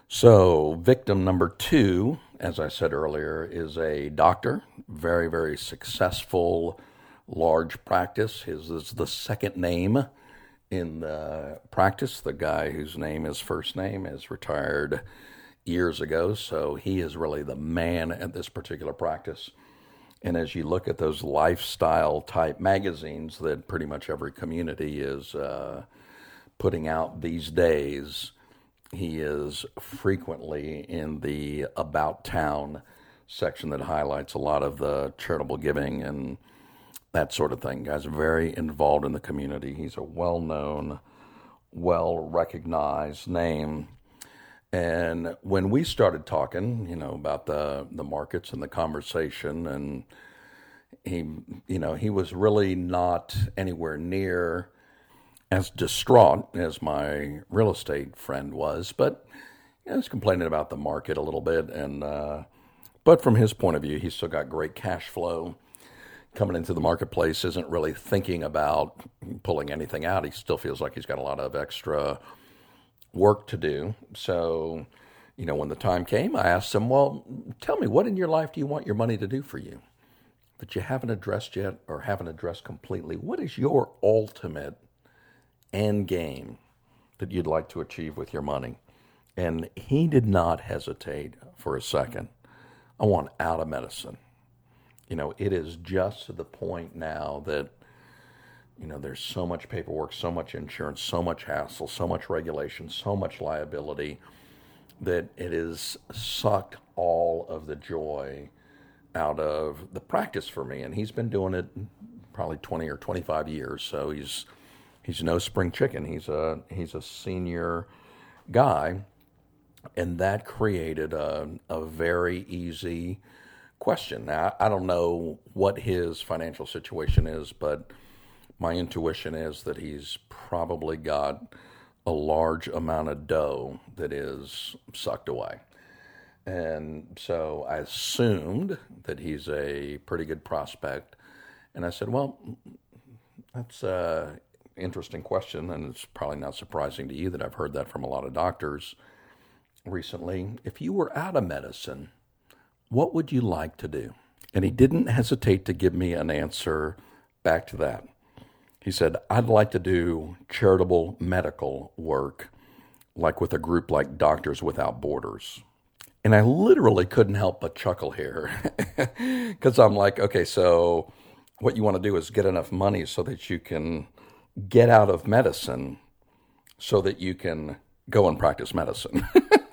So, victim number two, as I said earlier, is a doctor, very, very successful, large practice. His is the second name in the practice. The guy whose name is first name is retired years ago, so he is really the man at this particular practice. And as you look at those lifestyle type magazines that pretty much every community is putting out these days, he is frequently in the About Town section that highlights a lot of the charitable giving and that sort of thing. Guy's very involved in the community. He's a well-known, well-recognized name. And when we started talking, about the markets and the conversation, and he was really not anywhere near as distraught as my real estate friend was, but he was complaining about the market a little bit. And but from his point of view, he's still got great cash flow coming into the marketplace. Isn't really thinking about pulling anything out. He still feels like he's got a lot of extra work to do. So, when the time came, I asked him, well, tell me, what in your life do you want your money to do for you that you haven't addressed yet or haven't addressed completely? What is your ultimate end game that you'd like to achieve with your money? And he did not hesitate for a second. I want out of medicine. It is just to the point now that there's so much paperwork, so much insurance, so much hassle, so much regulation, so much liability that it has sucked all of the joy out of the practice for me. And he's been doing it probably 20 or 25 years, so he's no spring chicken. He's a senior guy, and that created a very easy question. Now, I don't know what his financial situation is, but my intuition is that he's probably got a large amount of dough that is sucked away. And so I assumed that he's a pretty good prospect. And I said, well, that's an interesting question, and it's probably not surprising to you that I've heard that from a lot of doctors recently. If you were out of medicine, what would you like to do? And he didn't hesitate to give me an answer back to that. He said, I'd like to do charitable medical work, like with a group like Doctors Without Borders. And I literally couldn't help but chuckle here because I'm like, okay, so what you want to do is get enough money so that you can get out of medicine so that you can go and practice medicine.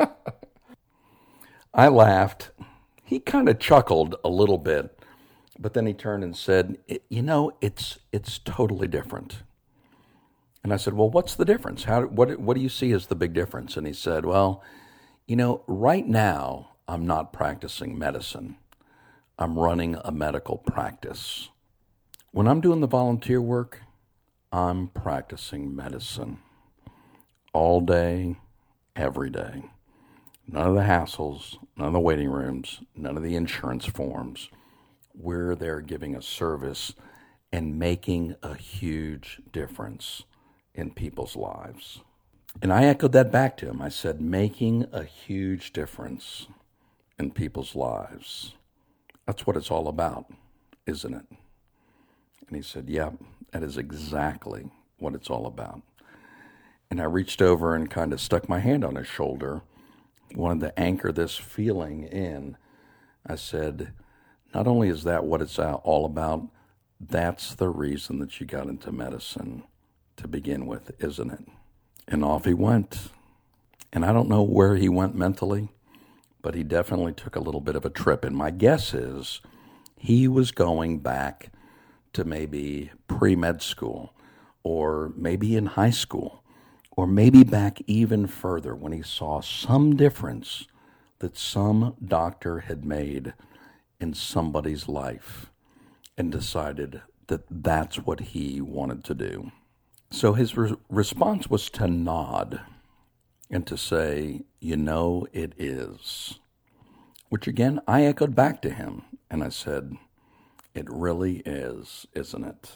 I laughed. He kind of chuckled a little bit. But then he turned and said, it's totally different. And I said, well, what's the difference? What do you see as the big difference? And he said, well, right now I'm not practicing medicine. I'm running a medical practice. When I'm doing the volunteer work, I'm practicing medicine all day, every day. None of the hassles, none of the waiting rooms, none of the insurance forms. We're there giving a service and making a huge difference in people's lives. And I echoed that back to him. I said, making a huge difference in people's lives. That's what it's all about, isn't it? And he said, yeah, that is exactly what it's all about. And I reached over and kind of stuck my hand on his shoulder, wanted to anchor this feeling in. I said, not only is that what it's all about, that's the reason that you got into medicine to begin with, isn't it? And off he went. And I don't know where he went mentally, but he definitely took a little bit of a trip. And my guess is he was going back to maybe pre-med school, or maybe in high school, or maybe back even further when he saw some difference that some doctor had made in somebody's life and decided that that's what he wanted to do. So his response was to nod and to say, it is. Which again, I echoed back to him and I said, it really is, isn't it?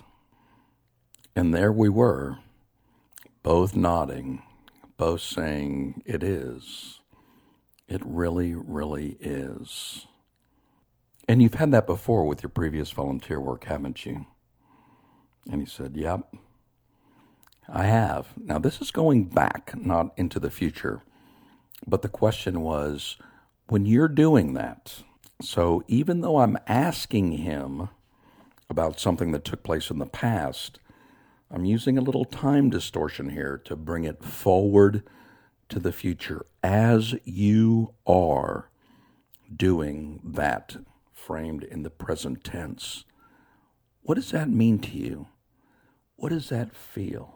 And there we were, both nodding, both saying it is. It really, really is. And you've had that before with your previous volunteer work, haven't you? And he said, yep, I have. Now, this is going back, not into the future. But the question was, when you're doing that, so even though I'm asking him about something that took place in the past, I'm using a little time distortion here to bring it forward to the future as you are doing that, framed in the present tense. What does that mean to you? What does that feel?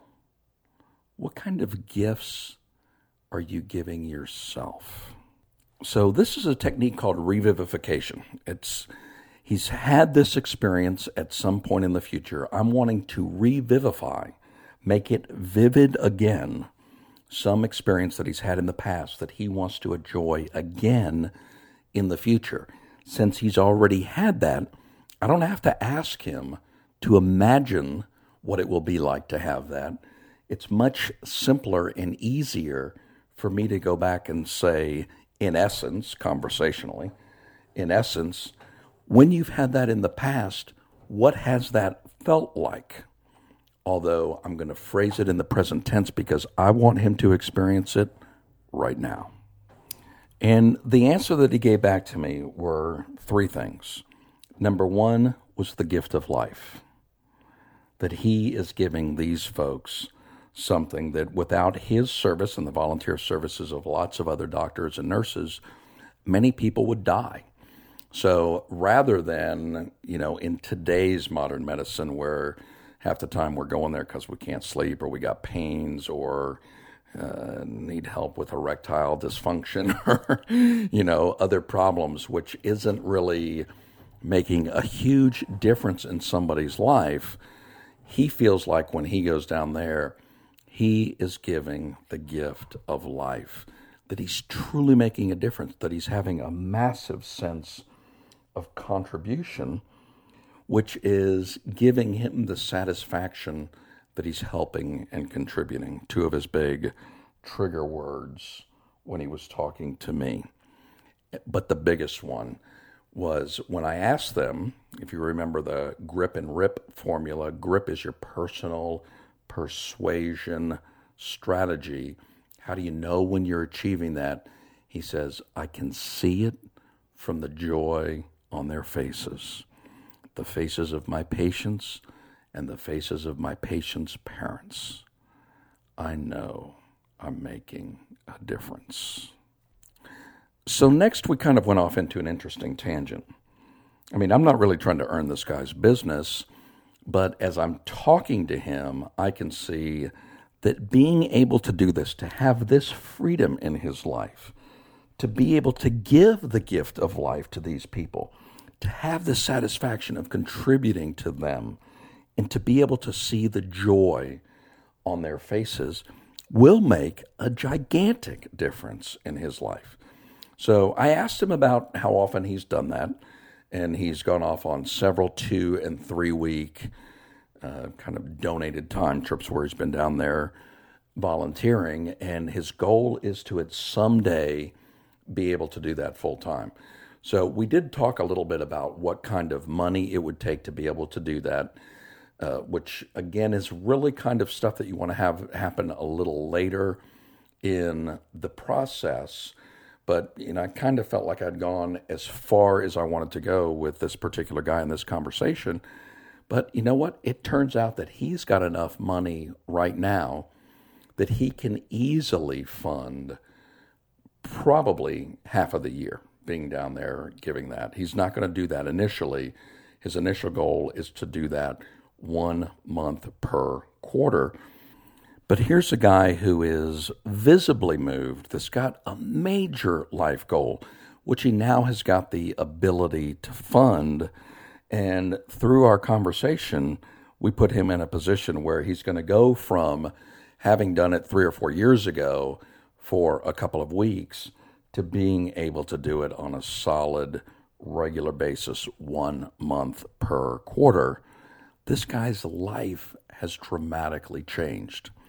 What kind of gifts are you giving yourself? So this is a technique called revivification. He's had this experience at some point in the future. I'm wanting to revivify, make it vivid again, some experience that he's had in the past that he wants to enjoy again in the future. Since he's already had that, I don't have to ask him to imagine what it will be like to have that. It's much simpler and easier for me to go back and say, in essence, conversationally, in essence, when you've had that in the past, what has that felt like? Although I'm going to phrase it in the present tense because I want him to experience it right now. And the answer that he gave back to me were three things. Number one was the gift of life, that he is giving these folks something that without his service and the volunteer services of lots of other doctors and nurses, many people would die. So rather than, in today's modern medicine where half the time we're going there because we can't sleep or we got pains or need help with erectile dysfunction or, other problems, which isn't really making a huge difference in somebody's life, he feels like when he goes down there, he is giving the gift of life, that he's truly making a difference, that he's having a massive sense of contribution, which is giving him the satisfaction that he's helping and contributing. Two of his big trigger words when he was talking to me. But the biggest one was when I asked them, if you remember the GRIP and RIP formula, GRIP is your personal persuasion strategy. How do you know when you're achieving that? He says, I can see it from the joy on their faces, the faces of my patients and the faces of my patients' parents. I know I'm making a difference. So next we kind of went off into an interesting tangent. I mean, I'm not really trying to earn this guy's business, but as I'm talking to him, I can see that being able to do this, to have this freedom in his life, to be able to give the gift of life to these people, to have the satisfaction of contributing to them, and to be able to see the joy on their faces will make a gigantic difference in his life. So I asked him about how often he's done that, and he's gone off on several 2 and 3 week kind of donated time trips where he's been down there volunteering, and his goal is to at someday be able to do that full time. So we did talk a little bit about what kind of money it would take to be able to do that, which again is really kind of stuff that you want to have happen a little later in the process. But I kind of felt like I'd gone as far as I wanted to go with this particular guy in this conversation. But you know what? It turns out that he's got enough money right now that he can easily fund probably half of the year being down there giving that. He's not going to do that initially. His initial goal is to do that 1 month per quarter. But here's a guy who is visibly moved, that's got a major life goal, which he now has got the ability to fund. And through our conversation, we put him in a position where he's going to go from having done it 3 or 4 years ago for a couple of weeks to being able to do it on a solid, regular basis, 1 month per quarter. This guy's life has dramatically changed.